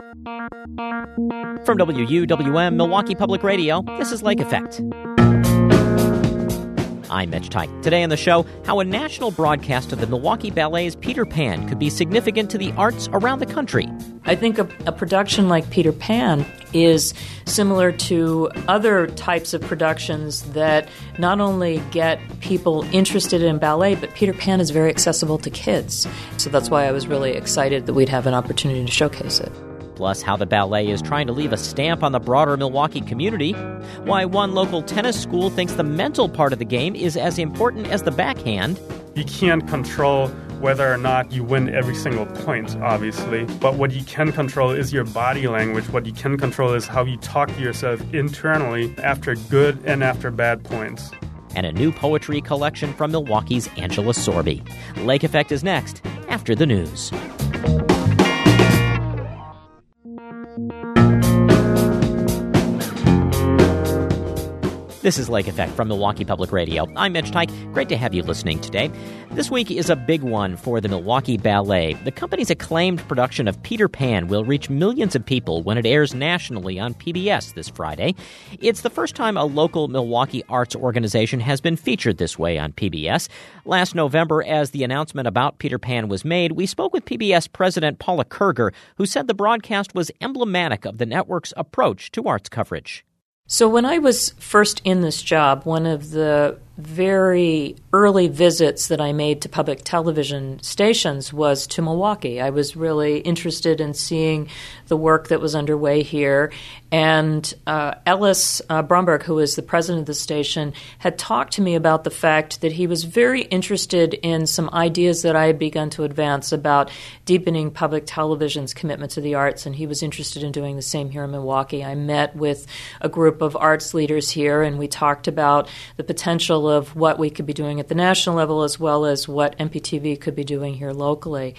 From WUWM Milwaukee Public Radio, this is Lake Effect. I'm Mitch Teich. Today on the show, how a national broadcast of the Milwaukee Ballet's Peter Pan could be significant to the arts around the country. I think a production like Peter Pan is similar to other types of productions that not only get people interested in ballet, but Peter Pan is very accessible to kids. So that's why I was really excited that we'd have an opportunity to showcase it. Plus, how the ballet is trying to leave a stamp on the broader Milwaukee community, why one local tennis school thinks the mental part of the game is as important as the backhand. You can't control whether or not you win every single point, obviously, but what you can control is your body language. What you can control is how you talk to yourself internally after good and after bad points. And a new poetry collection from Milwaukee's Angela Sorby. Lake Effect is next, after the news. This is Lake Effect from Milwaukee Public Radio. I'm Mitch Teich. Great to have you listening today. This week is a big one for the Milwaukee Ballet. The company's acclaimed production of Peter Pan will reach millions of people when it airs nationally on PBS this Friday. It's the first time a local Milwaukee arts organization has been featured this way on PBS. Last November, as the announcement about Peter Pan was made, we spoke with PBS President Paula Kerger, who said the broadcast was emblematic of the network's approach to arts coverage. So when I was first in this job, one of the very early visits that I made to public television stations was to Milwaukee. I was really interested in seeing the work that was underway here. And Ellis Bromberg, who is the president of the station, had talked to me about the fact that he was very interested in some ideas that I had begun to advance about deepening public television's commitment to the arts, and he was interested in doing the same here in Milwaukee. I met with a group of arts leaders here, and we talked about the potential of what we could be doing at the national level as well as what MPTV could be doing here locally.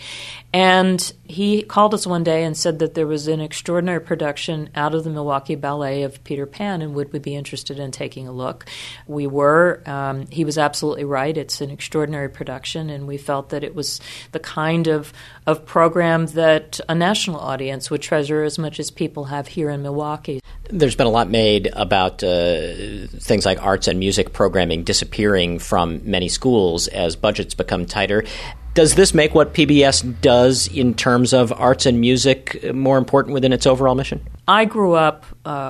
And he called us one day and said that there was an extraordinary production out of the Milwaukee Ballet of Peter Pan, and would we be interested in taking a look? We were. He was absolutely right. It's an extraordinary production, and we felt that it was the kind of program that a national audience would treasure as much as people have here in Milwaukee. There's been a lot made about things like arts and music programming disappearing from many schools as budgets become tighter. Does this make what PBS does in terms of arts and music more important within its overall mission? I grew up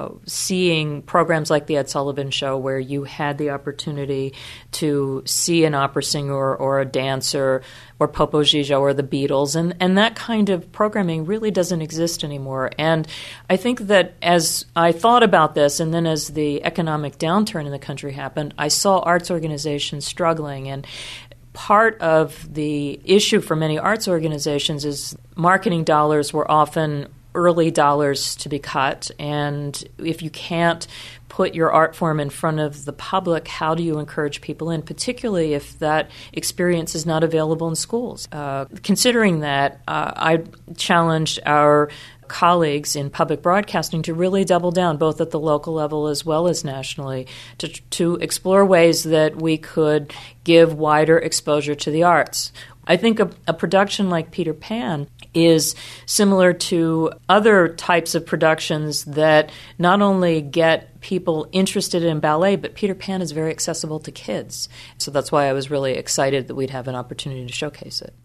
seeing programs like The Ed Sullivan Show, where you had the opportunity to see an opera singer or a dancer or Popo Gigio or the Beatles, and that kind of programming really doesn't exist anymore. And I think that as I thought about this, and then as the economic downturn in the country happened, I saw arts organizations struggling, and part of the issue for many arts organizations is marketing dollars were often early dollars to be cut, and if you can't put your art form in front of the public, how do you encourage people in, particularly if that experience is not available in schools? Considering that, I challenged our colleagues in public broadcasting to really double down, both at the local level as well as nationally, to explore ways that we could give wider exposure to the arts. I think a production like Peter Pan is similar to other types of productions that not only get people interested in ballet, but Peter Pan is very accessible to kids. So that's why I was really excited that we'd have an opportunity to showcase it.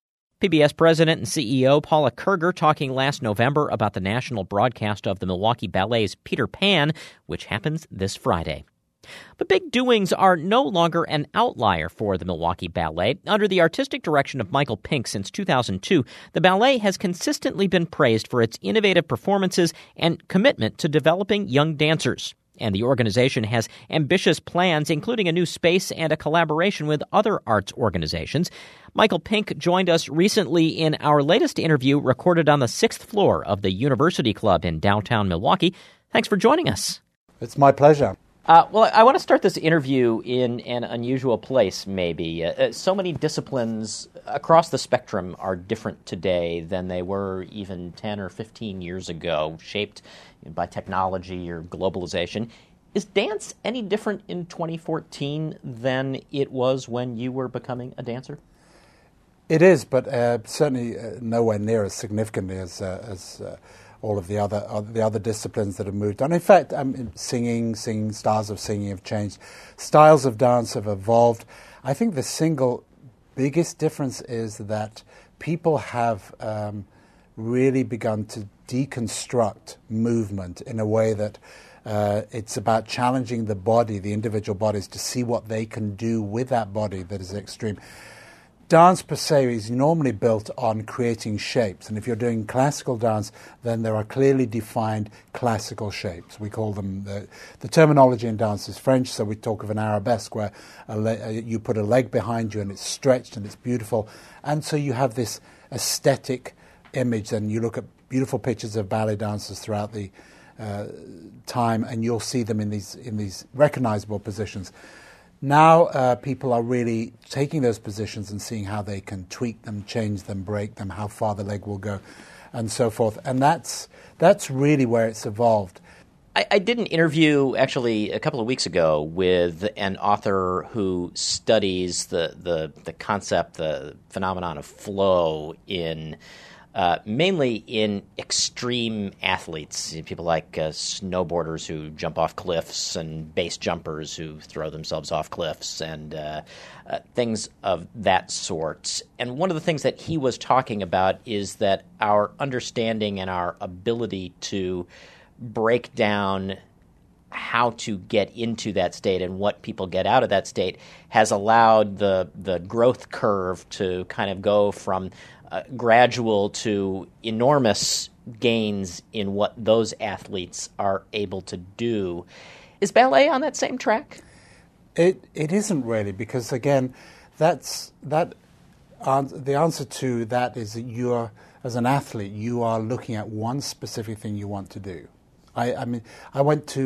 PBS President and CEO Paula Kerger talking last November about the national broadcast of the Milwaukee Ballet's Peter Pan, which happens this Friday. But big doings are no longer an outlier for the Milwaukee Ballet. Under the artistic direction of Michael Pink since 2002, the ballet has consistently been praised for its innovative performances and commitment to developing young dancers. And the organization has ambitious plans, including a new space and a collaboration with other arts organizations. Michael Pink joined us recently in our latest interview recorded on the 6th floor of the University Club in downtown Milwaukee. Thanks for joining us. It's my pleasure. Well, I want to start this interview in an unusual place, maybe. So many disciplines across the spectrum are different today than they were even 10 or 15 years ago, shaped by technology or globalization. Is dance any different in 2014 than it was when you were becoming a dancer? It is, but certainly nowhere near as significantly as all of the other disciplines that have moved on. In fact, singing styles of singing have changed. Styles of dance have evolved. I think the single biggest difference is that people have really begun to deconstruct movement in a way that it's about challenging the body, the individual bodies, to see what they can do with that body that is extreme. Dance per se is normally built on creating shapes, and if you're doing classical dance, then there are clearly defined classical shapes. We call them, the terminology in dance is French, so we talk of an arabesque, where you put a leg behind you and it's stretched and it's beautiful, and so you have this aesthetic image, and you look at beautiful pictures of ballet dancers throughout the time, and you'll see them in these recognizable positions. Now people are really taking those positions and seeing how they can tweak them, change them, break them, how far the leg will go, and so forth. And that's really where it's evolved. I did an interview actually a couple of weeks ago with an author who studies the concept, the phenomenon of flow in mainly in extreme athletes, people like snowboarders who jump off cliffs and base jumpers who throw themselves off cliffs and things of that sort. And one of the things that he was talking about is that our understanding and our ability to break down how to get into that state and what people get out of that state has allowed the growth curve to kind of go from gradual to enormous gains in what those athletes are able to do. Is ballet on that same track? It isn't really, because again, the answer to that is that you are, as an athlete, you are looking at one specific thing you want to do. I mean, I worked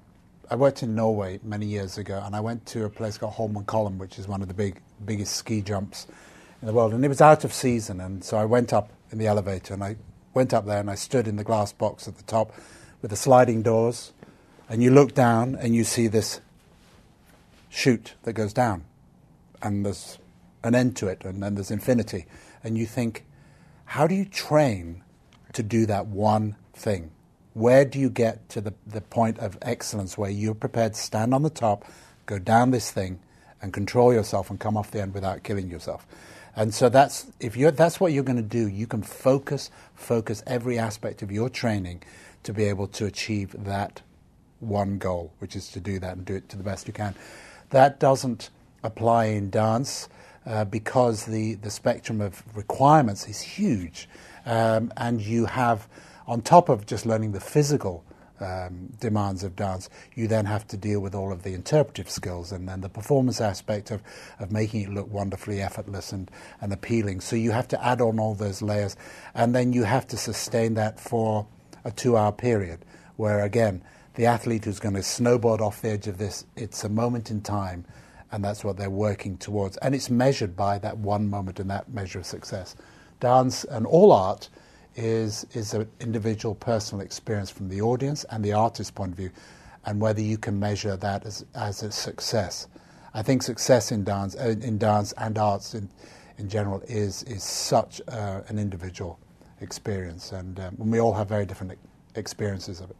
in Norway many years ago, and I went to a place called Holmenkollen, which is one of the biggest ski jumps in the world, and it was out of season, and so I went up in the elevator, and I went up there and I stood in the glass box at the top with the sliding doors, and you look down and you see this chute that goes down, and there's an end to it, and then there's infinity, and you think, how do you train to do that one thing? Where do you get to the point of excellence where you're prepared to stand on the top, go down this thing, and control yourself and come off the end without killing yourself? And so that's what you're going to do. You can focus every aspect of your training to be able to achieve that one goal, which is to do that and do it to the best you can. That doesn't apply in dance because the spectrum of requirements is huge, and you have, on top of just learning the physical demands of dance, you then have to deal with all of the interpretive skills and then the performance aspect of making it look wonderfully effortless and appealing. So you have to add on all those layers, and then you have to sustain that for a 2-hour period, where again, the athlete who's going to snowboard off the edge of this, it's a moment in time, and that's what they're working towards. And it's measured by that one moment and that measure of success. Dance and all art is an individual personal experience from the audience and the artist's point of view, and whether you can measure that as a success. I think success in dance and arts in general is such an individual experience, and we all have very different experiences of it.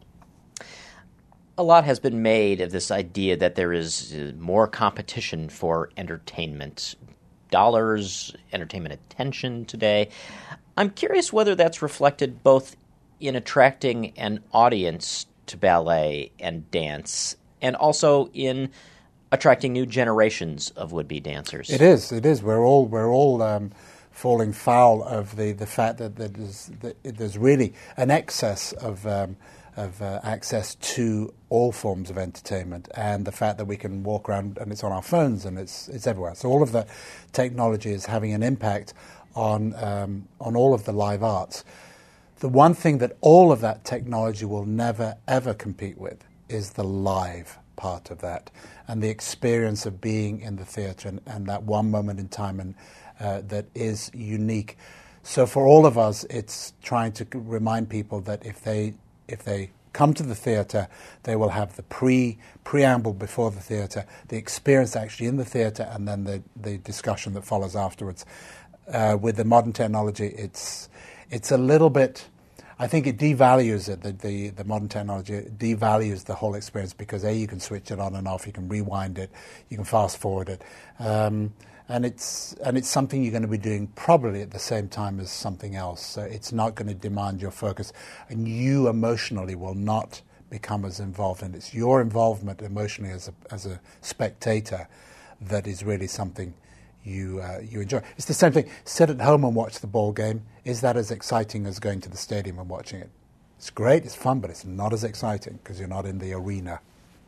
A lot has been made of this idea that there is more competition for entertainment dollars, entertainment attention today. I'm curious whether that's reflected both in attracting an audience to ballet and dance, and also in attracting new generations of would-be dancers. It is. We're all falling foul of the fact that there's really an excess of access to all forms of entertainment, and the fact that we can walk around and it's on our phones and it's everywhere. So all of the technology is having an impact on all of the live arts. The one thing that all of that technology will never, ever compete with is the live part of that, and the experience of being in the theatre and that one moment in time and that is unique. So for all of us, it's trying to remind people that if they come to the theatre, they will have the preamble before the theatre, the experience actually in the theatre, and then the discussion that follows afterwards. With the modern technology, it's a little bit, I think it devalues it. The modern technology devalues the whole experience because you can switch it on and off, you can rewind it, you can fast forward it, and it's something you're going to be doing probably at the same time as something else. So it's not going to demand your focus, and you emotionally will not become as involved. And it's your involvement emotionally as a spectator that is really something you enjoy. It's the same thing. Sit at home and watch the ball game. Is that as exciting as going to the stadium and watching it? It's great, it's fun, but it's not as exciting because you're not in the arena.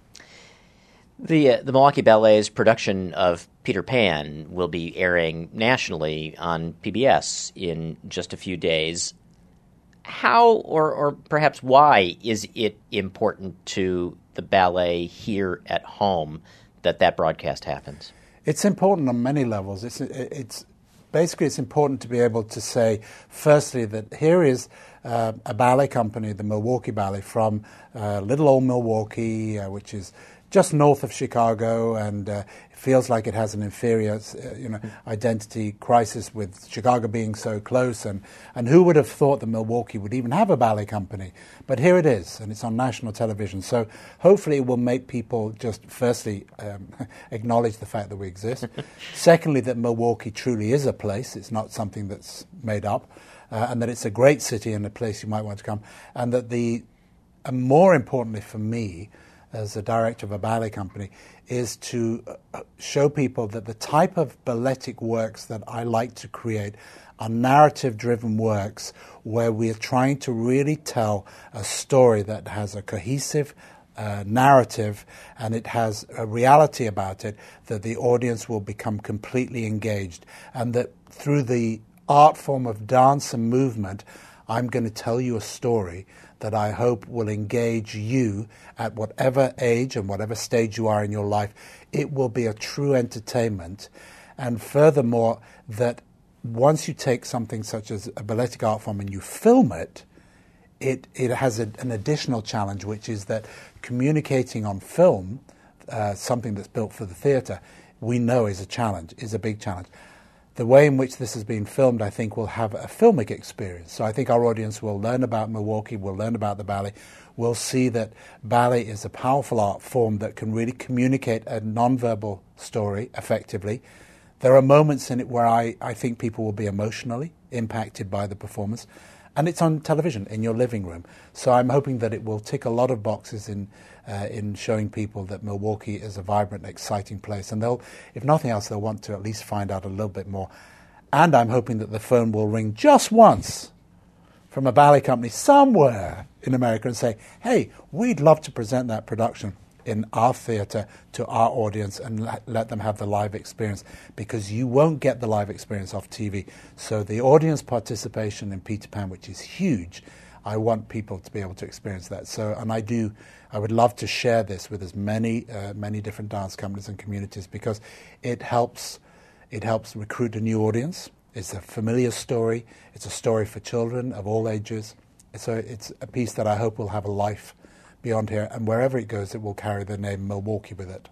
The Milwaukee Ballet's production of Peter Pan will be airing nationally on PBS in just a few days. How, or perhaps why, is it important to the ballet here at home that broadcast happens? It's important on many levels. It's basically it's important to be able to say, firstly, that here is a ballet company, the Milwaukee Ballet, from little old Milwaukee, which is just north of Chicago, and it feels like it has an inferior, identity crisis with Chicago being so close. And who would have thought that Milwaukee would even have a ballet company? But here it is, and it's on national television. So hopefully it will make people just, firstly, acknowledge the fact that we exist. Secondly, that Milwaukee truly is a place. It's not something that's made up. And that it's a great city and a place you might want to come. And that and more importantly for me, as the director of a ballet company, is to show people that the type of balletic works that I like to create are narrative-driven works where we are trying to really tell a story that has a cohesive narrative and it has a reality about it that the audience will become completely engaged, and that through the art form of dance and movement, I'm going to tell you a story that I hope will engage you at whatever age and whatever stage you are in your life. It will be a true entertainment. And furthermore, that once you take something such as a balletic art form and you film it, it has an additional challenge, which is that communicating on film, something that's built for the theatre, we know is a big challenge. The way in which this has been filmed, I think, will have a filmic experience. So I think our audience will learn about Milwaukee, will learn about the ballet, will see that ballet is a powerful art form that can really communicate a nonverbal story effectively. There are moments in it where I think people will be emotionally impacted by the performance. And it's on television in your living room. So I'm hoping that it will tick a lot of boxes in showing people that Milwaukee is a vibrant, exciting place. And they'll, if nothing else, they'll want to at least find out a little bit more. And I'm hoping that the phone will ring just once from a ballet company somewhere in America and say, hey, we'd love to present that production in our theatre to our audience and let them have the live experience, because you won't get the live experience off TV. So the audience participation in Peter Pan, which is huge, I want people to be able to experience that. So, and I would love to share this with as many different dance companies and communities, because it helps recruit a new audience. It's a familiar story. It's a story for children of all ages. So it's a piece that I hope will have a life beyond here, and wherever it goes, it will carry the name Milwaukee with it.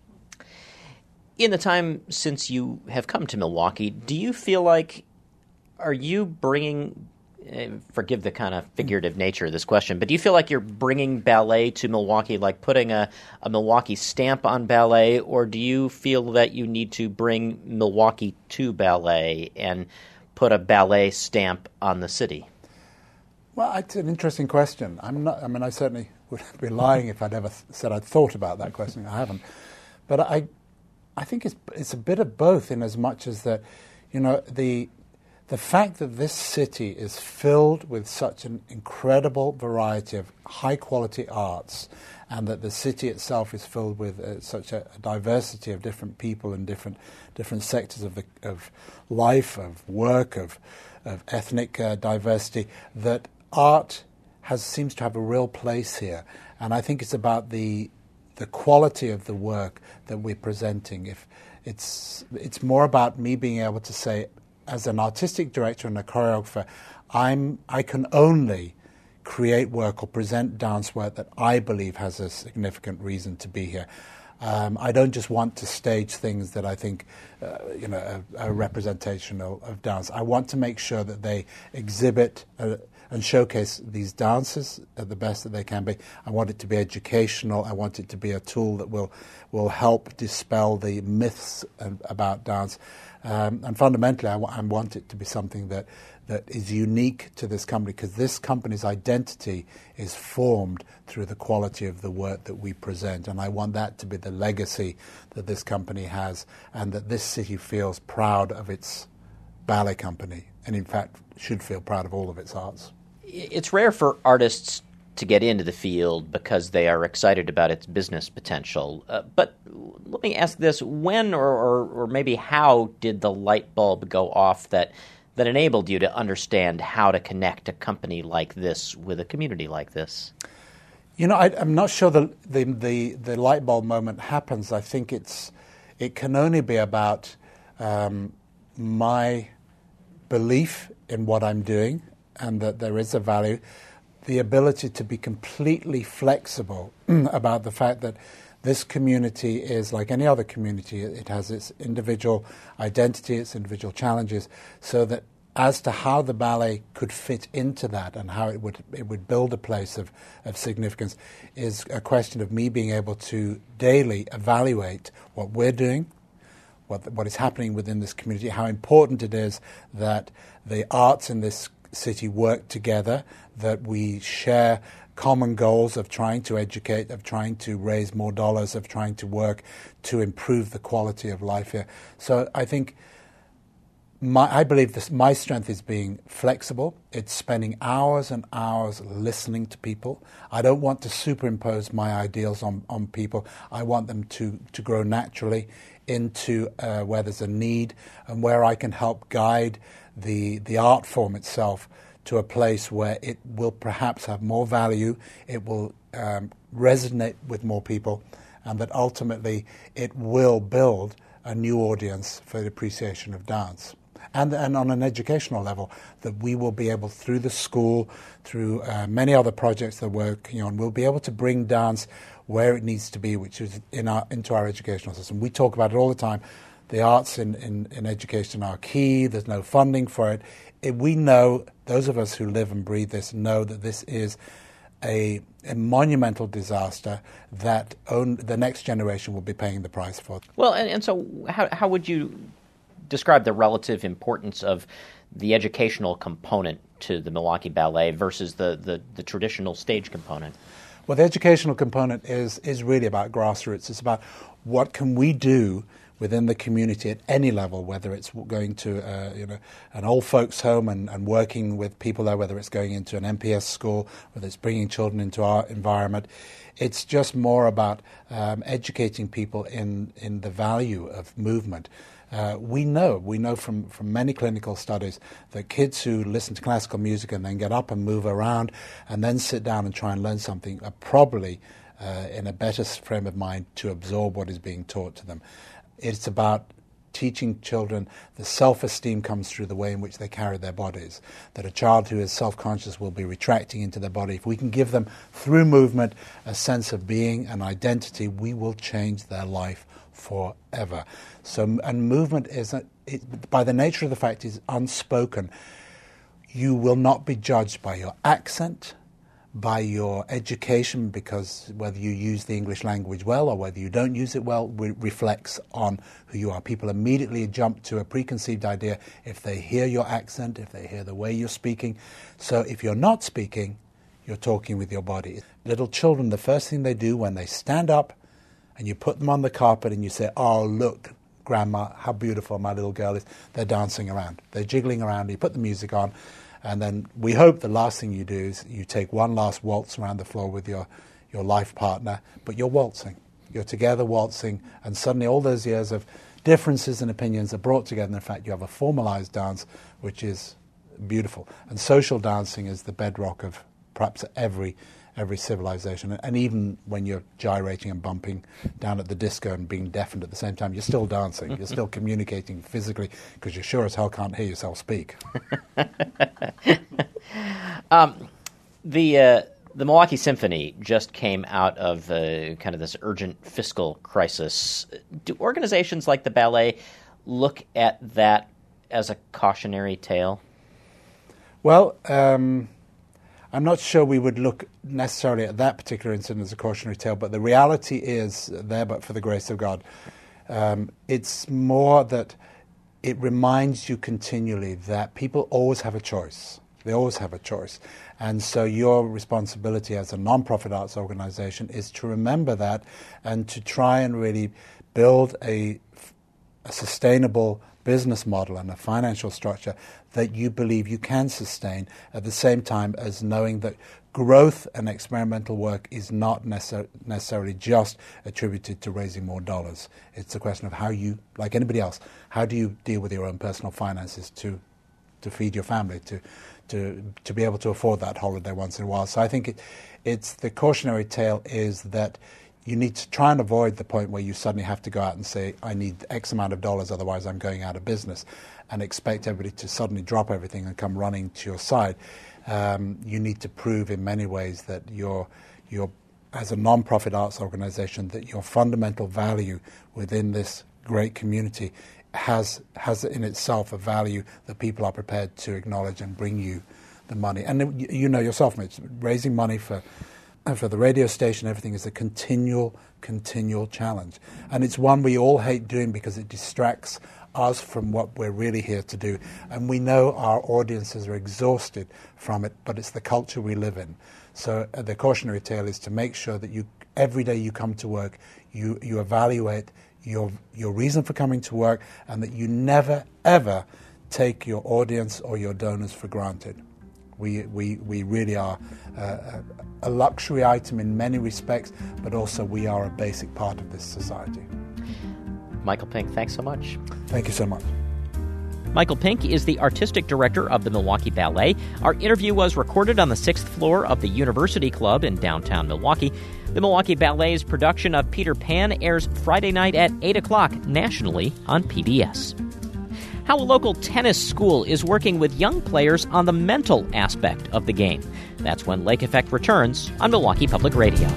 In the time since you have come to Milwaukee, do you feel like, are you bringing, forgive the kind of figurative nature of this question, but do you feel like you're bringing ballet to Milwaukee, like putting a Milwaukee stamp on ballet, or do you feel that you need to bring Milwaukee to ballet and put a ballet stamp on the city? Well, it's an interesting question. I certainly would be lying if I'd ever said I'd thought about that question. I haven't. But I think it's a bit of both, in as much as that, the fact that this city is filled with such an incredible variety of high-quality arts, and that the city itself is filled with such a diversity of different people and different sectors of life, of work, of ethnic diversity, that art seems to have a real place here. And I think it's about the quality of the work that we're presenting. If it's more about me being able to say, as an artistic director and a choreographer, I can only create work or present dance work that I believe has a significant reason to be here. I don't just want to stage things that I think, a representation of dance. I want to make sure that they exhibit and showcase these dancers at the best that they can be. I want it to be educational. I want it to be a tool that will help dispel the myths about dance. And fundamentally, I want it to be something that is unique to this company, because this company's identity is formed through the quality of the work that we present. And I want that to be the legacy that this company has, and that this city feels proud of its ballet company, and in fact should feel proud of all of its arts. It's rare for artists to get into the field because they are excited about its business potential. But let me ask this, when or maybe how did the light bulb go off that enabled you to understand how to connect a company like this with a community like this? You know, I'm not sure the light bulb moment happens. I think it can only be about my belief in what I'm doing, and that there is a value, the ability to be completely flexible about the fact that this community is like any other community. It has its individual identity, its individual challenges, so that as to how the ballet could fit into that and how it would build a place of significance is a question of me being able to daily evaluate what we're doing, what is happening within this community, how important it is that the arts in this city work together, that we share common goals of trying to educate, of trying to raise more dollars, of trying to work to improve the quality of life here. So I think I believe my strength is being flexible. It's spending hours and hours listening to people. I don't want to superimpose my ideals on people. I want them to grow naturally into where there's a need, and where I can help guide the art form itself to a place where it will perhaps have more value, it will resonate with more people, and that ultimately it will build a new audience for the appreciation of dance. And on an educational level, that we will be able, through the school, through many other projects that we're working on, we'll be able to bring dance where it needs to be, which is into our educational system. We talk about it all the time. The arts in education are key. There's no funding for it. We know, those of us who live and breathe this, know that this is a monumental disaster that the next generation will be paying the price for. Well, and so how would you describe the relative importance of the educational component to the Milwaukee Ballet versus the traditional stage component? Well, the educational component is really about grassroots. It's about what can we do within the community at any level, whether it's going to an old folks home and working with people there, whether it's going into an MPS school, whether it's bringing children into our environment. It's just more about educating people in the value of movement. We know from many clinical studies that kids who listen to classical music and then get up and move around and then sit down and try and learn something are probably in a better frame of mind to absorb what is being taught to them. It's about teaching children the self-esteem comes through the way in which they carry their bodies, that a child who is self-conscious will be retracting into their body. If we can give them, through movement, a sense of being, an identity, we will change their life forever. So, and movement by the nature of the fact, is unspoken. You will not be judged by your accent, by your education, because whether you use the English language well or whether you don't use it well reflects on who you are. People immediately jump to a preconceived idea if they hear your accent, if they hear the way you're speaking. So if you're not speaking, you're talking with your body. Little children, the first thing they do when they stand up and you put them on the carpet and you say, "Oh, look, Grandma, how beautiful my little girl is," they're dancing around. They're jiggling around. You put the music on. And then we hope the last thing you do is you take one last waltz around the floor with your life partner, but you're waltzing. You're together waltzing, and suddenly all those years of differences and opinions are brought together. And in fact, you have a formalized dance, which is beautiful. And social dancing is the bedrock of perhaps every civilization. And even when you're gyrating and bumping down at the disco and being deafened at the same time, you're still dancing. You're still communicating physically, because you sure as hell can't hear yourself speak. The Milwaukee Symphony just came out of kind of this urgent fiscal crisis. Do organizations like the ballet look at that as a cautionary tale? Well, I'm not sure we would look necessarily at that particular incident as a cautionary tale, but the reality is there, but for the grace of God. It's more that it reminds you continually that people always have a choice. They always have a choice. And so your responsibility as a non-profit arts organization is to remember that and to try and really build a sustainable business model and a financial structure that you believe you can sustain, at the same time as knowing that growth and experimental work is not necessarily just attributed to raising more dollars. It's a question of how you, like anybody else, how do you deal with your own personal finances to feed your family, to be able to afford that holiday once in a while. So I think it's the cautionary tale is that you need to try and avoid the point where you suddenly have to go out and say, I need X amount of dollars, otherwise I'm going out of business, and expect everybody to suddenly drop everything and come running to your side. You need to prove in many ways that you're as a non-profit arts organization, that your fundamental value within this great community has in itself a value that people are prepared to acknowledge and bring you the money. And you know yourself, Mitch, raising money for the radio station, everything is a continual challenge. And it's one we all hate doing because it distracts us from what we're really here to do. And we know our audiences are exhausted from it, but it's the culture we live in. So the cautionary tale is to make sure that every day you come to work, you evaluate your reason for coming to work, and that you never, ever take your audience or your donors for granted. We really are a luxury item in many respects, but also we are a basic part of this society. Michael Pink, thanks so much. Thank you so much. Michael Pink is the artistic director of the Milwaukee Ballet. Our interview was recorded on the 6th floor of the University Club in downtown Milwaukee. The Milwaukee Ballet's production of Peter Pan airs Friday night at 8 o'clock nationally on PBS. How a local tennis school is working with young players on the mental aspect of the game. That's when Lake Effect returns on Milwaukee Public Radio.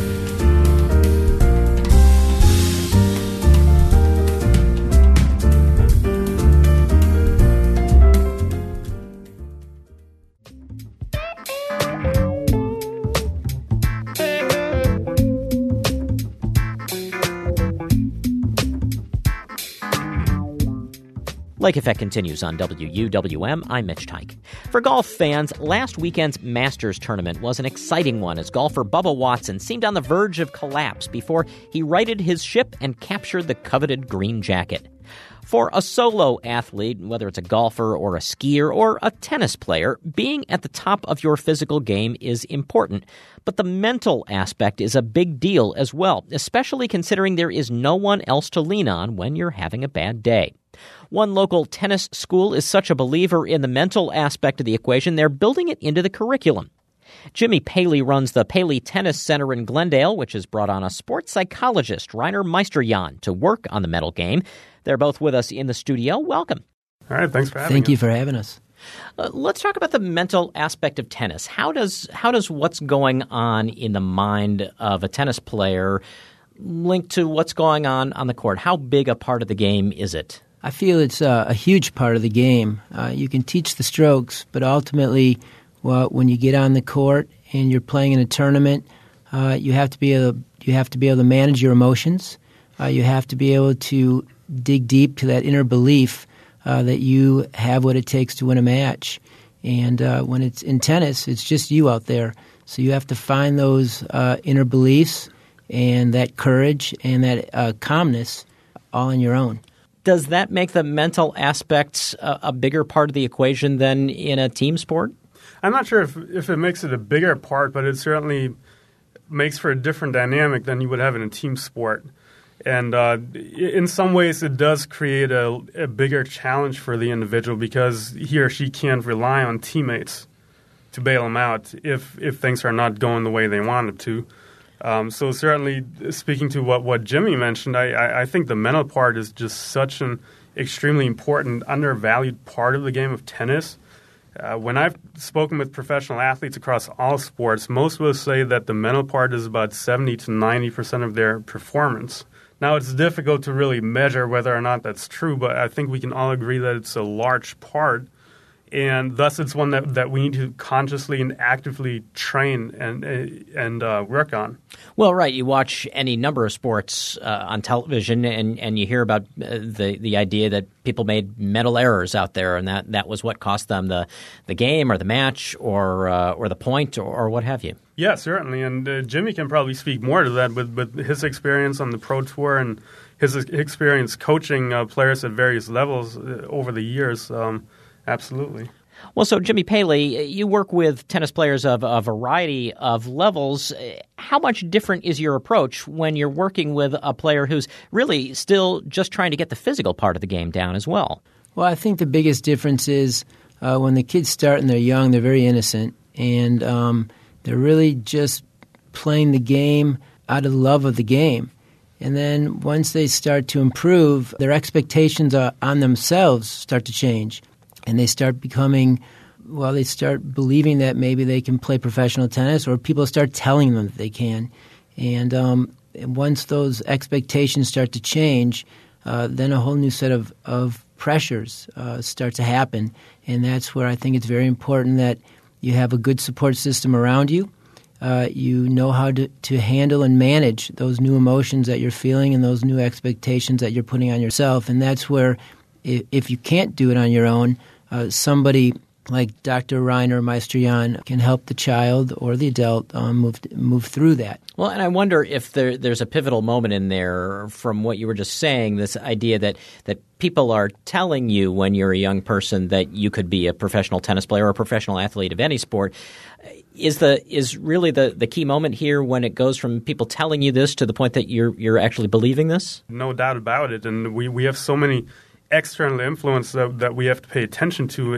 Lake Effect continues on WUWM. I'm Mitch Teich. For golf fans, last weekend's Masters tournament was an exciting one as golfer Bubba Watson seemed on the verge of collapse before he righted his ship and captured the coveted green jacket. For a solo athlete, whether it's a golfer or a skier or a tennis player, being at the top of your physical game is important. But the mental aspect is a big deal as well, especially considering there is no one else to lean on when you're having a bad day. One local tennis school is such a believer in the mental aspect of the equation, they're building it into the curriculum. Jimmy Paley runs the Paley Tennis Center in Glendale, which has brought on a sports psychologist, Rainer Meisterjan, to work on the mental game. They're both with us in the studio. Welcome. All right, thanks for having us. Thank you for having us. Let's talk about the mental aspect of tennis. How does what's going on in the mind of a tennis player link to what's going on the court? How big a part of the game is it? I feel it's a huge part of the game. You can teach the strokes, but ultimately, when you get on the court and you're playing in a tournament, you have to be able to manage your emotions. You have to be able to dig deep to that inner belief that you have what it takes to win a match. And when it's in tennis, it's just you out there. So you have to find those inner beliefs and that courage and that calmness all on your own. Does that make the mental aspects a bigger part of the equation than in a team sport? I'm not sure if it makes it a bigger part, but it certainly makes for a different dynamic than you would have in a team sport. And in some ways, it does create a bigger challenge for the individual because he or she can't rely on teammates to bail them out if things are not going the way they want it to. So certainly, speaking to what Jimmy mentioned, I think the mental part is just such an extremely important, undervalued part of the game of tennis. When I've spoken with professional athletes across all sports, most will say that the mental part is about 70 to 90% of their performance. Now, it's difficult to really measure whether or not that's true, but I think we can all agree that it's a large part. And thus, it's one that we need to consciously and actively train and work on. Well, right. You watch any number of sports on television, and you hear about the idea that people made mental errors out there, and that was what cost them the game or the match or the point or what have you. Yeah, certainly. And Jimmy can probably speak more to that with his experience on the Pro Tour and his experience coaching players at various levels over the years. Absolutely. Well, so Jimmy Paley, you work with tennis players of a variety of levels. How much different is your approach when you're working with a player who's really still just trying to get the physical part of the game down as well? Well, I think the biggest difference is when the kids start and they're young, they're very innocent, and they're really just playing the game out of the love of the game. And then once they start to improve, their expectations on themselves start to change. And they start they start believing that maybe they can play professional tennis, or people start telling them that they can. And once those expectations start to change, then a whole new set of pressures start to happen. And that's where I think it's very important that you have a good support system around you. You know how to handle and manage those new emotions that you're feeling and those new expectations that you're putting on yourself. And that's where, if you can't do it on your own, somebody like Dr. Rainer Meister-Jan can help the child or the adult move through that. Well, and I wonder if there's a pivotal moment in there from what you were just saying, this idea that people are telling you when you're a young person that you could be a professional tennis player or a professional athlete of any sport. Is really the key moment here when it goes from people telling you this to the point that you're actually believing this? No doubt about it. And we have so many external influence that we have to pay attention to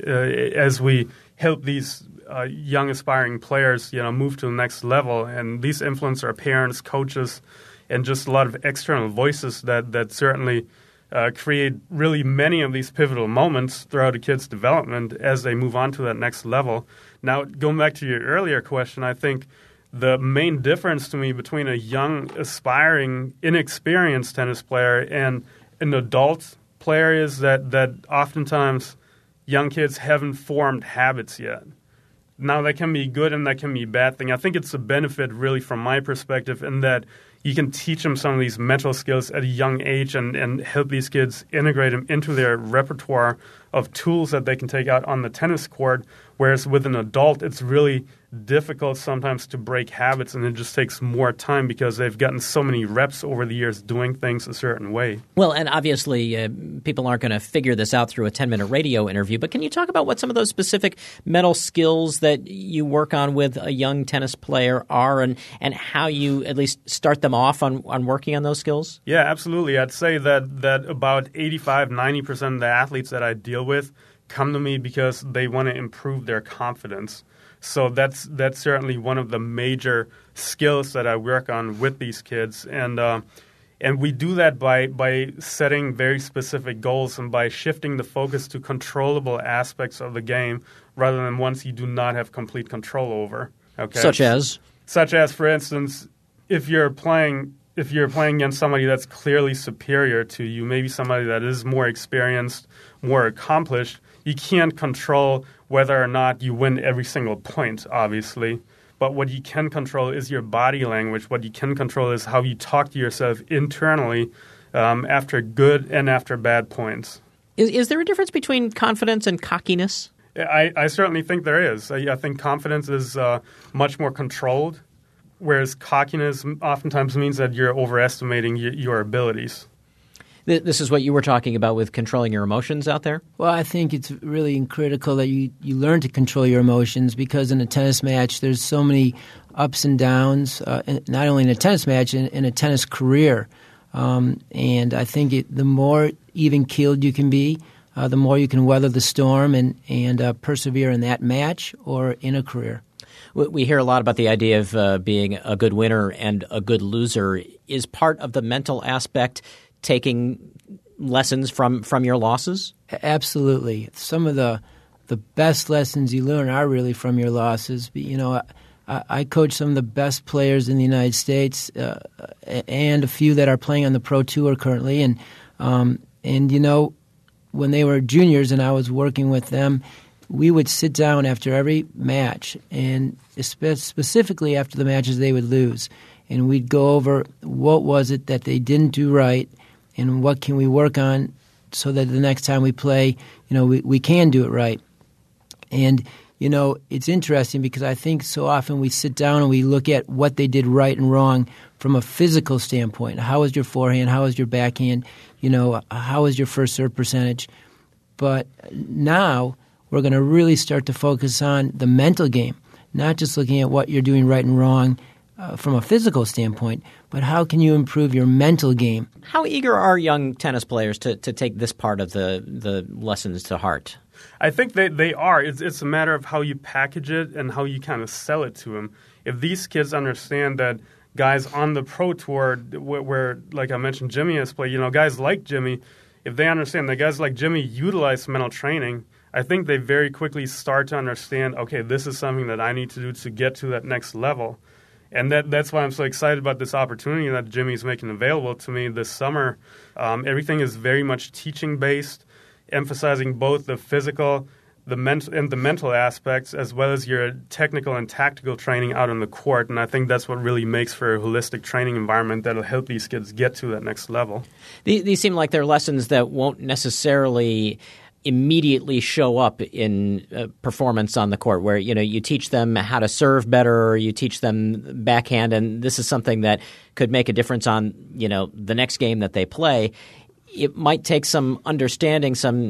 as we help these young aspiring players, move to the next level. And these influence our parents, coaches, and just a lot of external voices that certainly create really many of these pivotal moments throughout a kid's development as they move on to that next level. Now, going back to your earlier question, I think the main difference to me between a young, aspiring, inexperienced tennis player and an adult player is that oftentimes young kids haven't formed habits yet. Now, that can be good and that can be a bad thing. I think it's a benefit, really, from my perspective, in that you can teach them some of these mental skills at a young age and help these kids integrate them into their repertoire of tools that they can take out on the tennis court, whereas with an adult, it's really difficult sometimes to break habits, and it just takes more time because they've gotten so many reps over the years doing things a certain way. Well, and obviously people aren't going to figure this out through a 10-minute radio interview, but can you talk about what some of those specific mental skills that you work on with a young tennis player are and how you at least start them off on working on those skills? Yeah, absolutely. I'd say that about 85-90% of the athletes that I deal with come to me because they want to improve their confidence. So that's certainly one of the major skills that I work on with these kids, and we do that by setting very specific goals and by shifting the focus to controllable aspects of the game rather than ones you do not have complete control over. Okay, such as, for instance, if you're playing against somebody that's clearly superior to you, maybe somebody that is more experienced, more accomplished, you can't control whether or not you win every single point, obviously. But what you can control is your body language. What you can control is how you talk to yourself internally after good and after bad points. Is there a difference between confidence and cockiness? I certainly think there is. I think confidence is much more controlled, whereas cockiness oftentimes means that you're overestimating your abilities. This is what you were talking about with controlling your emotions out there? Well, I think it's really critical that you learn to control your emotions, because in a tennis match there's so many ups and downs, not only in a tennis match, in a tennis career. And I think the more even-keeled you can be, the more you can weather the storm and persevere in that match or in a career. We hear a lot about the idea of being a good winner and a good loser. Is part of the mental aspect taking lessons from your losses? Absolutely. Some of the best lessons you learn are really from your losses. I coach some of the best players in the United States and a few that are playing on the Pro Tour currently. And when they were juniors and I was working with them, we would sit down after every match, and specifically after the matches they would lose, and we'd go over what was it that they didn't do right and what can we work on so that the next time we play, we can do it right. And, it's interesting because I think so often we sit down and we look at what they did right and wrong from a physical standpoint. How was your forehand? How was your backhand? How was your first serve percentage? But now we're going to really start to focus on the mental game, not just looking at what you're doing right and wrong from a physical standpoint, but how can you improve your mental game? How eager are young tennis players to take this part of the lessons to heart? I think they are. It's a matter of how you package it and how you kind of sell it to them. If these kids understand that guys on the pro tour where like I mentioned, Jimmy has played, guys like Jimmy, if they understand that guys like Jimmy utilize mental training, I think they very quickly start to understand, okay, this is something that I need to do to get to that next level. And that's why I'm so excited about this opportunity that Jimmy's making available to me this summer. Everything is very much teaching-based, emphasizing both the physical, the mental aspects, as well as your technical and tactical training out on the court. And I think that's what really makes for a holistic training environment that'll help these kids get to that next level. These seem like they're lessons that won't necessarily immediately show up in performance on the court, where you teach them how to serve better, or you teach them backhand, and this is something that could make a difference on the next game that they play. It might take some understanding, some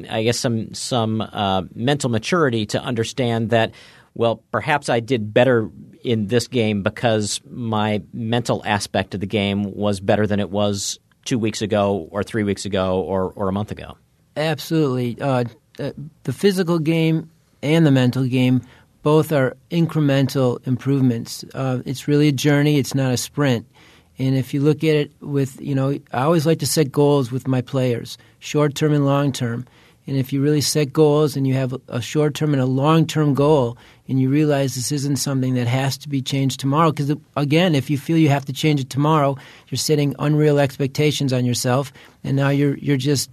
mental maturity to understand that, well, perhaps I did better in this game because my mental aspect of the game was better than it was 2 weeks ago or 3 weeks ago or a month ago. Absolutely. The physical game and the mental game both are incremental improvements. It's really a journey. It's not a sprint. And if you look at it with, I always like to set goals with my players, short-term and long-term. And if you really set goals and you have a short-term and a long-term goal and you realize this isn't something that has to be changed tomorrow, because, again, if you feel you have to change it tomorrow, you're setting unreal expectations on yourself, and now you're just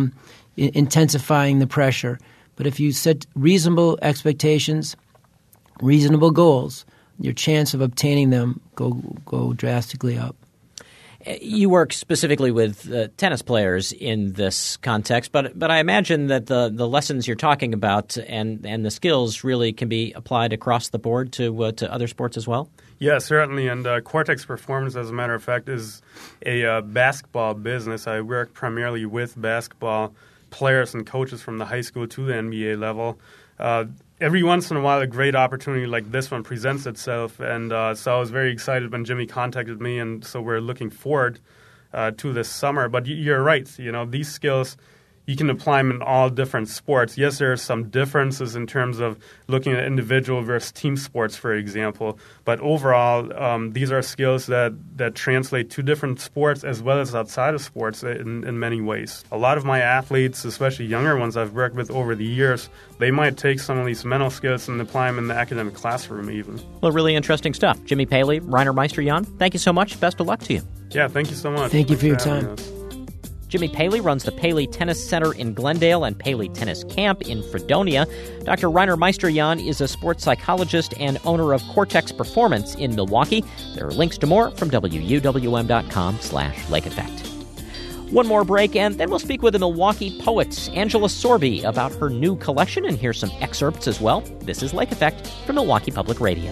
intensifying the pressure. But if you set reasonable expectations, reasonable goals, your chance of obtaining them go drastically up. You work specifically with tennis players in this context, but I imagine that the lessons you're talking about and the skills really can be applied across the board to other sports as well? Yeah, certainly. And Cortex Performance, as a matter of fact, is a basketball business. I work primarily with basketball players and coaches from the high school to the NBA level. Every once in a while, a great opportunity like this one presents itself, and so I was very excited when Jimmy contacted me, and so we're looking forward to this summer. But you're right, these skills, you can apply them in all different sports. Yes, there are some differences in terms of looking at individual versus team sports, for example, but overall, these are skills that translate to different sports as well as outside of sports in many ways. A lot of my athletes, especially younger ones I've worked with over the years, they might take some of these mental skills and apply them in the academic classroom even. Well, really interesting stuff. Jimmy Paley, Rainer Meister-Jan, thank you so much. Best of luck to you. Yeah, thank you so much. Thank you for your time. Jimmy Paley runs the Paley Tennis Center in Glendale and Paley Tennis Camp in Fredonia. Dr. Rainer Meister-Jan is a sports psychologist and owner of Cortex Performance in Milwaukee. There are links to more from WUWM.com/Lake Effect. One more break, and then we'll speak with a Milwaukee poet, Angela Sorby, about her new collection and hear some excerpts as well. This is Lake Effect from Milwaukee Public Radio.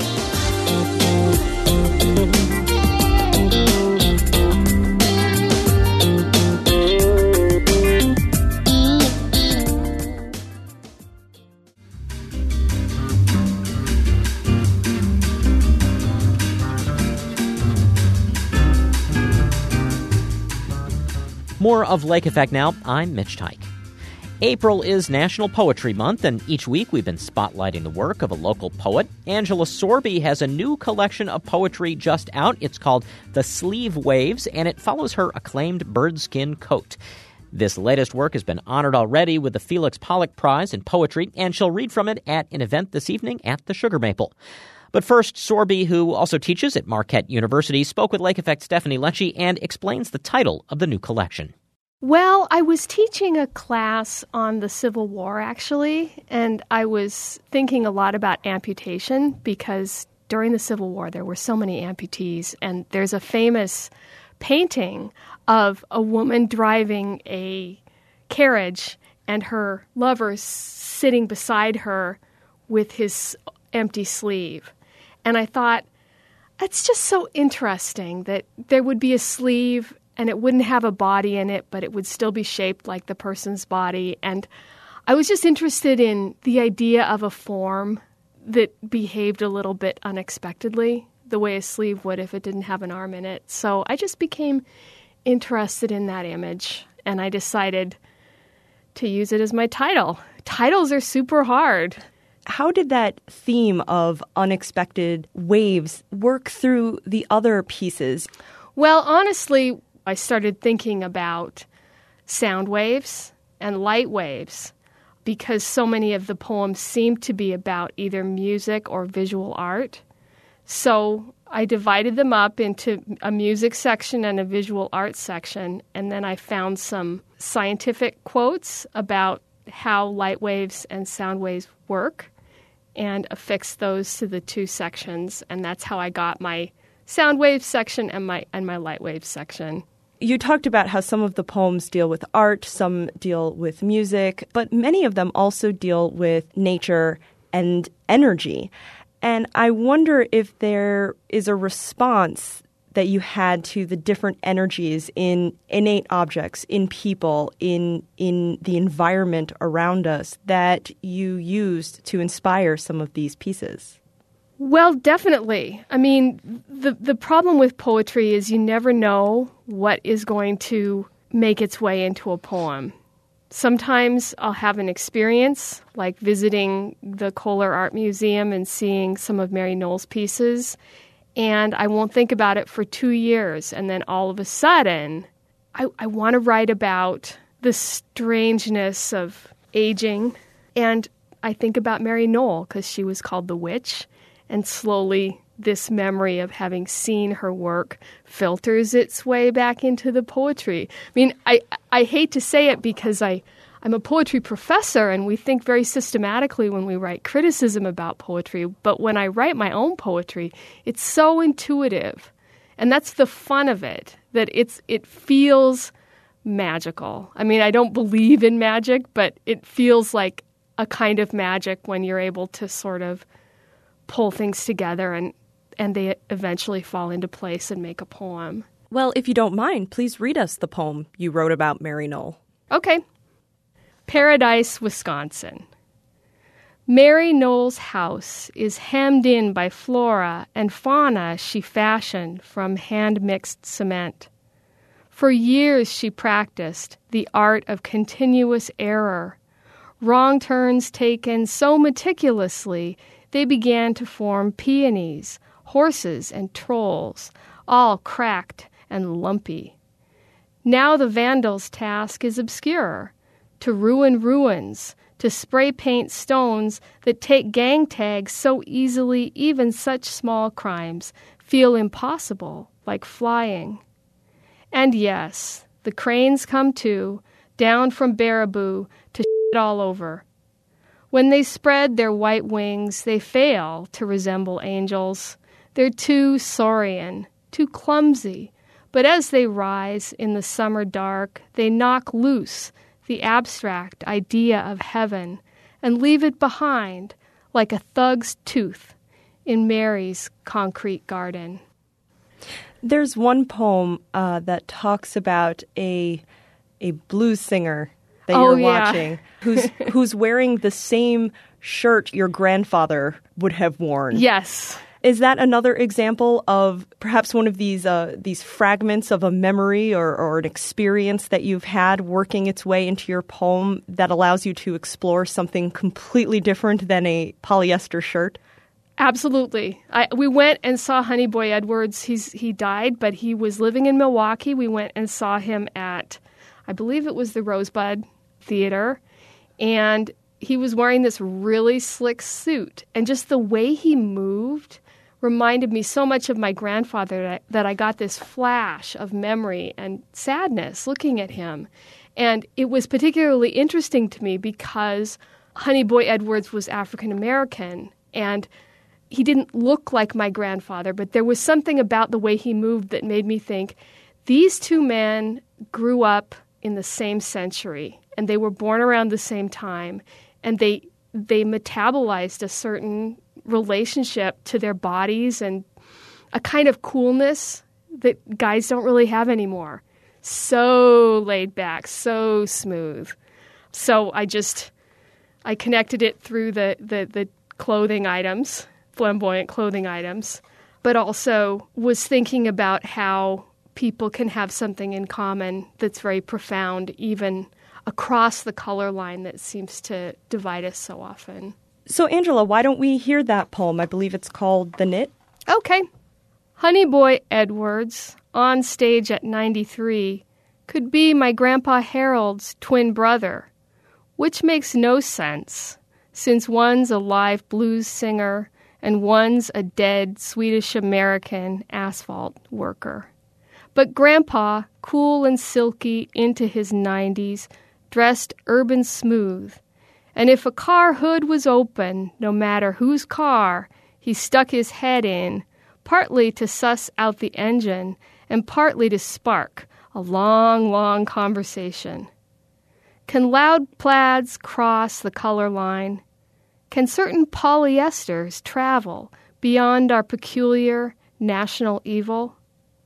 More of Lake Effect now. I'm Mitch Teich. April is National Poetry Month, and each week we've been spotlighting the work of a local poet. Angela Sorby has a new collection of poetry just out. It's called The Sleeve Waves, and it follows her acclaimed Birdskin Coat. This latest work has been honored already with the Felix Pollock Prize in Poetry, and she'll read from it at an event this evening at the Sugar Maple. But first, Sorby, who also teaches at Marquette University, spoke with Lake Effect's Stephanie Lecce and explains the title of the new collection. Well, I was teaching a class on the Civil War, actually, and I was thinking a lot about amputation because during the Civil War there were so many amputees, and there's a famous painting of a woman driving a carriage and her lover sitting beside her with his empty sleeve. And I thought, it's just so interesting that there would be a sleeve and it wouldn't have a body in it, but it would still be shaped like the person's body. And I was just interested in the idea of a form that behaved a little bit unexpectedly, the way a sleeve would if it didn't have an arm in it. So I just became interested in that image, and I decided to use it as my title. Titles are super hard. How did that theme of unexpected waves work through the other pieces? Well, honestly, I started thinking about sound waves and light waves because so many of the poems seem to be about either music or visual art. So I divided them up into a music section and a visual arts section, and then I found some scientific quotes about how light waves and sound waves work and affixed those to the two sections, and that's how I got my sound wave section and my light wave section. You talked about how some of the poems deal with art, some deal with music, but many of them also deal with nature and energy. And I wonder if there is a response that you had to the different energies in innate objects, in people, in the environment around us that you used to inspire some of these pieces. Well, definitely. I mean, the problem with poetry is you never know what is going to make its way into a poem. Sometimes I'll have an experience, like visiting the Kohler Art Museum and seeing some of Mary Knowles' pieces, and I won't think about it for 2 years, and then all of a sudden, I want to write about the strangeness of aging, and I think about Mary Knowles because she was called the witch, and slowly this memory of having seen her work filters its way back into the poetry. I mean, I hate to say it because I'm a poetry professor and we think very systematically when we write criticism about poetry, but when I write my own poetry, it's so intuitive. And that's the fun of it, that it feels magical. I mean, I don't believe in magic, but it feels like a kind of magic when you're able to sort of pull things together and they eventually fall into place and make a poem. Well, if you don't mind, please read us the poem you wrote about Mary Knowles. Okay. Paradise, Wisconsin. Mary Knowles' house is hemmed in by flora and fauna she fashioned from hand-mixed cement. For years she practiced the art of continuous error. Wrong turns taken so meticulously they began to form peonies, horses, and trolls, all cracked and lumpy. Now the vandal's task is obscure, to ruin ruins, to spray paint stones that take gang tags so easily even such small crimes feel impossible, like flying. And yes, the cranes come too, down from Baraboo to shit all over. When they spread their white wings, they fail to resemble angels. They're too saurian, too clumsy. But as they rise in the summer dark, they knock loose the abstract idea of heaven and leave it behind like a thug's tooth in Mary's concrete garden. There's one poem that talks about a blues singer that you're watching who's wearing the same shirt your grandfather would have worn. Yes. Is that another example of perhaps one of these fragments of a memory or an experience that you've had working its way into your poem that allows you to explore something completely different than a polyester shirt? Absolutely. We went and saw Honey Boy Edwards. He died, but he was living in Milwaukee. We went and saw him at, I believe it was the Rosebud Theater, and he was wearing this really slick suit. And just the way he moved reminded me so much of my grandfather that I got this flash of memory and sadness looking at him. And it was particularly interesting to me because Honey Boy Edwards was African American, and he didn't look like my grandfather, but there was something about the way he moved that made me think these two men grew up in the same century, and they were born around the same time, and they metabolized a certain relationship to their bodies and a kind of coolness that guys don't really have anymore. So laid back, so smooth. So I connected it through the clothing items, flamboyant clothing items, but also was thinking about how people can have something in common that's very profound, even across the color line that seems to divide us so often. So, Angela, why don't we hear that poem? I believe it's called The Knit. Okay. Honey Boy Edwards, on stage at 93, could be my Grandpa Harold's twin brother, which makes no sense, since one's a live blues singer and one's a dead Swedish-American asphalt worker. But Grandpa, cool and silky into his 90s, dressed urban smooth, and if a car hood was open, no matter whose car, he stuck his head in, partly to suss out the engine and partly to spark a long, long conversation. Can loud plaids cross the color line? Can certain polyesters travel beyond our peculiar national evil?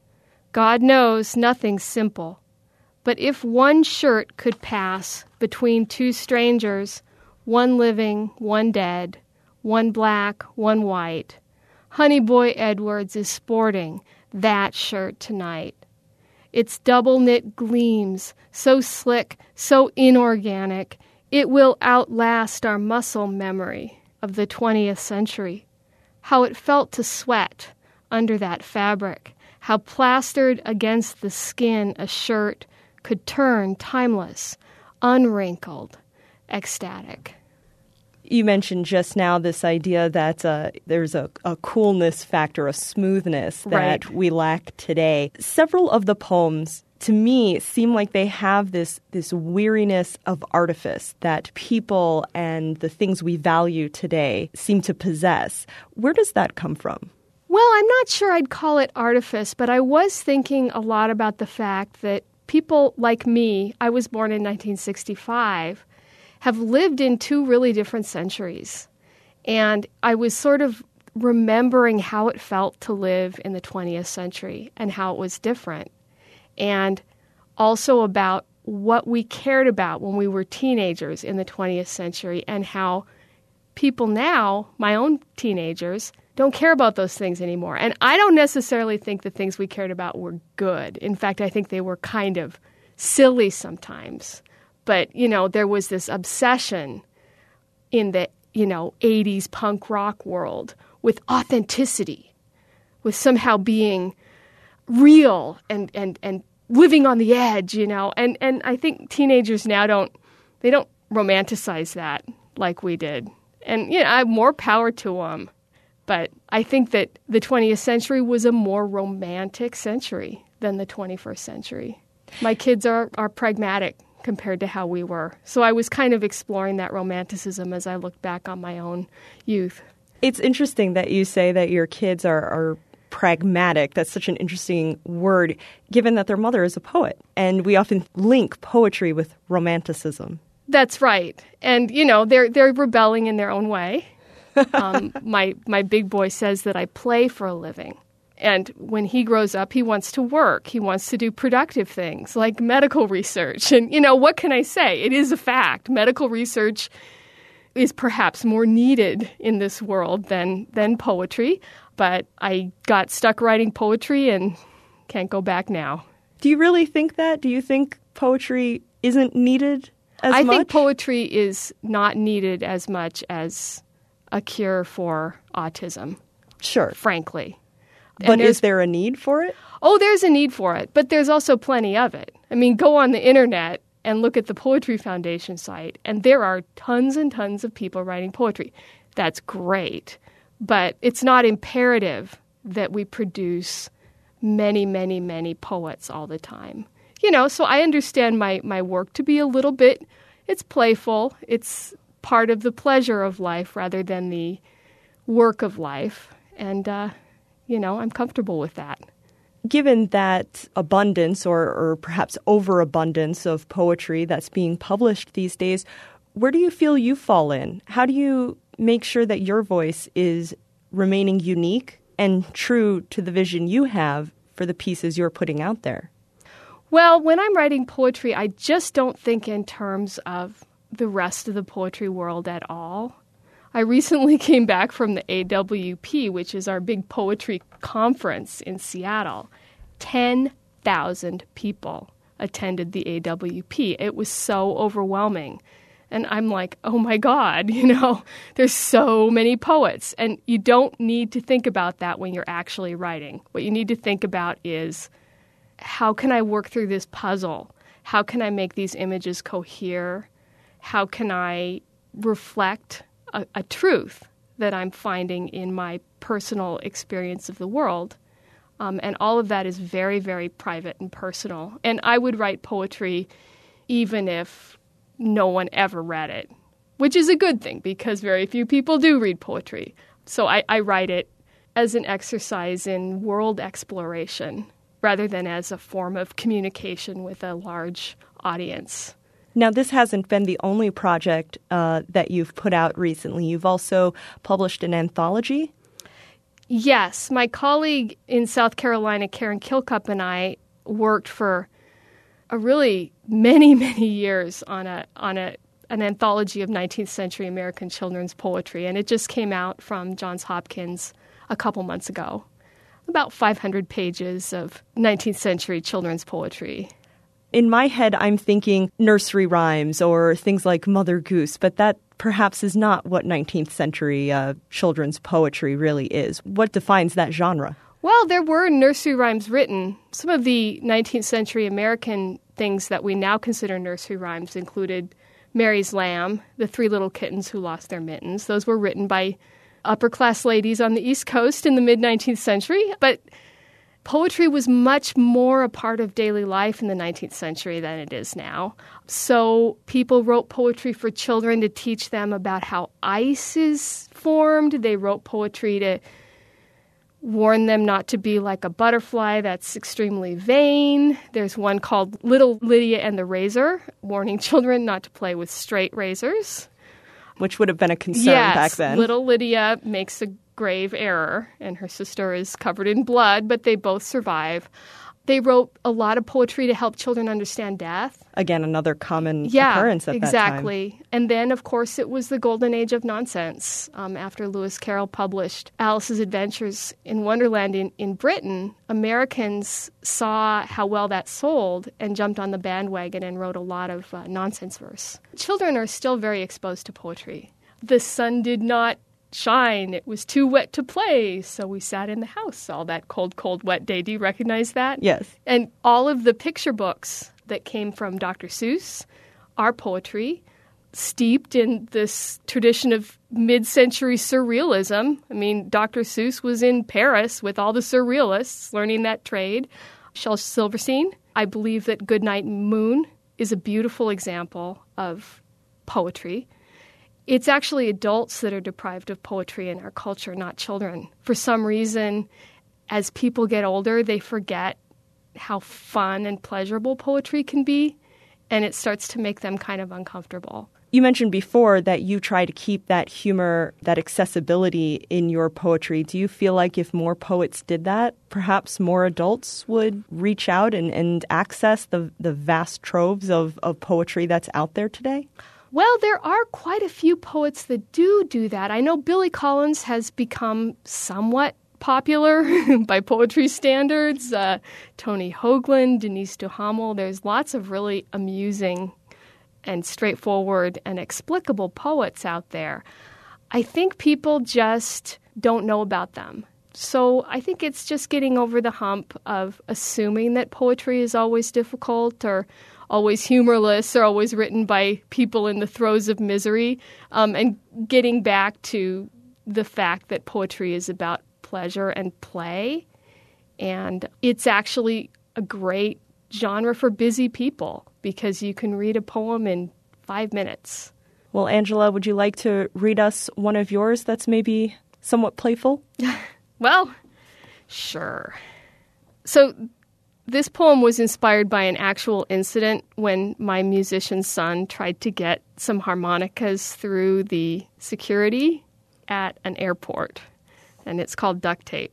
God knows nothing's simple, but if one shirt could pass between two strangers, one living, one dead, one black, one white, Honey Boy Edwards is sporting that shirt tonight. Its double-knit gleams, so slick, so inorganic, it will outlast our muscle memory of the 20th century. How it felt to sweat under that fabric, how plastered against the skin a shirt could turn timeless, unwrinkled, ecstatic. You mentioned just now this idea that there's a coolness factor, a smoothness that we lack today. Several of the poems, to me, seem like they have this weariness of artifice that people and the things we value today seem to possess. Where does that come from? Well, I'm not sure I'd call it artifice, but I was thinking a lot about the fact that people like me, I was born in 1965, have lived in two really different centuries. And I was sort of remembering how it felt to live in the 20th century and how it was different. And also about what we cared about when we were teenagers in the 20th century and how people now, my own teenagers, don't care about those things anymore. And I don't necessarily think the things we cared about were good. In fact, I think they were kind of silly sometimes. But, there was this obsession in the, 80s punk rock world with authenticity, with somehow being real and living on the edge, And I think teenagers now don't romanticize that like we did. And, I have more power to them. But I think that the 20th century was a more romantic century than the 21st century. My kids are pragmatic compared to how we were. So I was kind of exploring that romanticism as I looked back on my own youth. It's interesting that you say that your kids are pragmatic. That's such an interesting word, given that their mother is a poet. And we often link poetry with romanticism. That's right. And, they're rebelling in their own way. My big boy says that I play for a living. And when he grows up, he wants to work. He wants to do productive things like medical research. And, what can I say? It is a fact. Medical research is perhaps more needed in this world than poetry. But I got stuck writing poetry and can't go back now. Do you really think that? Do you think poetry isn't needed as much? I think poetry is not needed as much as a cure for autism. Sure. Frankly. But is there a need for it? Oh, there's a need for it, but there's also plenty of it. I mean, go on the internet and look at the Poetry Foundation site, and there are tons and tons of people writing poetry. That's great. but it's not imperative that we produce many, many, many poets all the time. So I understand my work to be a little bit, it's playful, it's part of the pleasure of life rather than the work of life. And, I'm comfortable with that. Given that abundance or perhaps overabundance of poetry that's being published these days, where do you feel you fall in? How do you make sure that your voice is remaining unique and true to the vision you have for the pieces you're putting out there? Well, when I'm writing poetry, I just don't think in terms of the rest of the poetry world at all. I recently came back from the AWP, which is our big poetry conference in Seattle. 10,000 people attended the AWP. It was so overwhelming. And I'm like, oh my God, there's so many poets. And you don't need to think about that when you're actually writing. What you need to think about is, how can I work through this puzzle? How can I make these images cohere? How can I reflect a truth that I'm finding in my personal experience of the world? And all of that is very, very private and personal. And I would write poetry even if no one ever read it, which is a good thing because very few people do read poetry. So I write it as an exercise in world exploration rather than as a form of communication with a large audience. Now, this hasn't been the only project that you've put out recently. You've also published an anthology. Yes. My colleague in South Carolina, Karen Kilcup, and I worked for a really many, many years on an anthology of 19th century American children's poetry, and it just came out from Johns Hopkins a couple months ago. About 500 pages of 19th century children's poetry. In my head, I'm thinking nursery rhymes or things like Mother Goose, but that perhaps is not what 19th century children's poetry really is. What defines that genre? Well, there were nursery rhymes written. Some of the 19th century American things that we now consider nursery rhymes included Mary's Lamb, The Three Little Kittens Who Lost Their Mittens. Those were written by upper-class ladies on the East Coast in the mid-19th century. But poetry was much more a part of daily life in the 19th century than it is now. So people wrote poetry for children to teach them about how ice is formed. They wrote poetry to warn them not to be like a butterfly that's extremely vain. There's one called Little Lydia and the Razor, warning children not to play with straight razors. Which would have been a concern back then. Yes, little Lydia makes a grave error, and her sister is covered in blood, but they both survive. They wrote a lot of poetry to help children understand death. Again, another common occurrence at that time. Exactly. And then, of course, it was the golden age of nonsense. After Lewis Carroll published Alice's Adventures in Wonderland in Britain, Americans saw how well that sold and jumped on the bandwagon and wrote a lot of nonsense verse. Children are still very exposed to poetry. The sun did not shine. It was too wet to play, so we sat in the house all that cold, cold, wet day. Do you recognize that? Yes. And all of the picture books that came from Dr. Seuss are poetry, steeped in this tradition of mid-century surrealism. I mean, Dr. Seuss was in Paris with all the surrealists learning that trade. Shel Silverstein, I believe that Goodnight Moon is a beautiful example of poetry. It's actually adults that are deprived of poetry in our culture, not children. For some reason, as people get older, they forget how fun and pleasurable poetry can be, and it starts to make them kind of uncomfortable. You mentioned before that you try to keep that humor, that accessibility in your poetry. Do you feel like if more poets did that, perhaps more adults would reach out and access the vast troves of poetry that's out there today? Well, there are quite a few poets that do that. I know Billy Collins has become somewhat popular by poetry standards. Tony Hoagland, Denise Duhamel. There's lots of really amusing and straightforward and explicable poets out there. I think people just don't know about them. So I think it's just getting over the hump of assuming that poetry is always difficult or always humorless or always written by people in the throes of misery, and getting back to the fact that poetry is about pleasure and play. And it's actually a great genre for busy people because you can read a poem in 5 minutes. Well, Angela, would you like to read us one of yours that's maybe somewhat playful? Well, sure. So this poem was inspired by an actual incident when my musician son tried to get some harmonicas through the security at an airport, and it's called Duct Tape.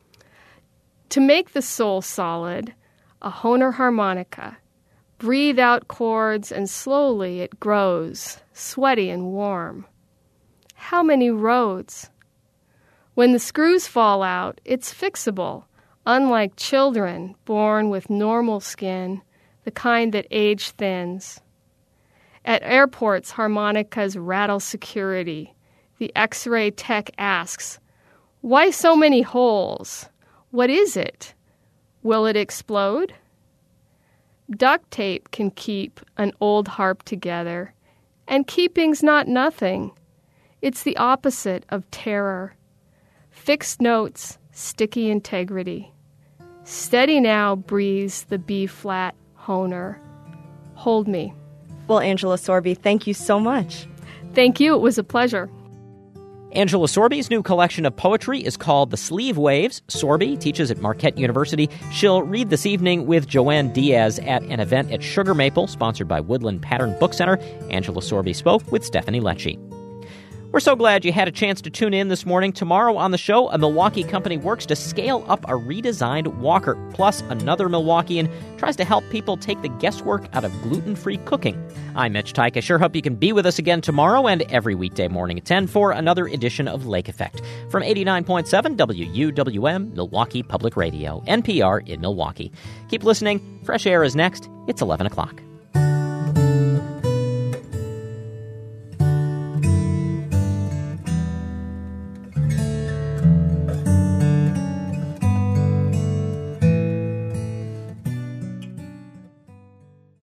To make the soul solid, a Hohner harmonica. Breathe out chords, and slowly it grows, sweaty and warm. How many roads? When the screws fall out, it's fixable, unlike children born with normal skin, the kind that age thins. At airports, harmonicas rattle security. The X-ray tech asks, "Why so many holes? What is it? Will it explode?" Duct tape can keep an old harp together, and keeping's not nothing. It's the opposite of terror. Fixed notes, sticky integrity. Steady now breathes the B-flat Hohner. Hold me. Well, Angela Sorby, thank you so much. Thank you. It was a pleasure. Angela Sorby's new collection of poetry is called The Sleeve Waves. Sorby teaches at Marquette University. She'll read this evening with Joanne Diaz at an event at Sugar Maple, sponsored by Woodland Pattern Book Center. Angela Sorby spoke with Stephanie Lecce. We're so glad you had a chance to tune in this morning. Tomorrow on the show, a Milwaukee company works to scale up a redesigned walker. Plus, another Milwaukeean tries to help people take the guesswork out of gluten-free cooking. I'm Mitch Tyke. I sure hope you can be with us again tomorrow and every weekday morning at 10 for another edition of Lake Effect. From 89.7 WUWM, Milwaukee Public Radio, NPR in Milwaukee. Keep listening. Fresh Air is next. It's 11 o'clock.